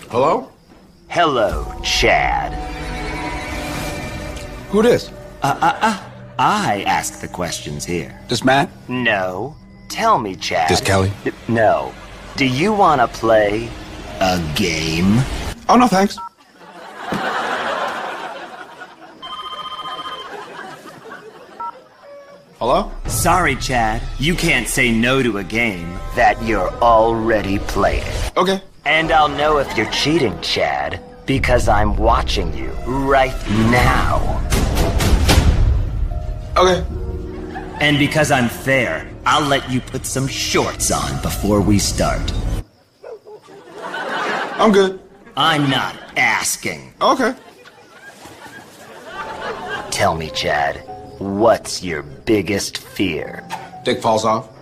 Hello? Hello, Chad. Who this? I ask the questions here. This Matt? No. Tell me, Chad. This Kelly? No. Do you want to play a game? Oh, no, thanks. Hello? Sorry, Chad. You can't say no to a game that you're already playing. Okay. And I'll know if you're cheating, Chad, because I'm watching you right now. Okay. And because I'm fair, I'll let you put some shorts on before we start. I'm good. I'm not asking. Okay. Tell me, Chad, what's your biggest fear? Dick falls off.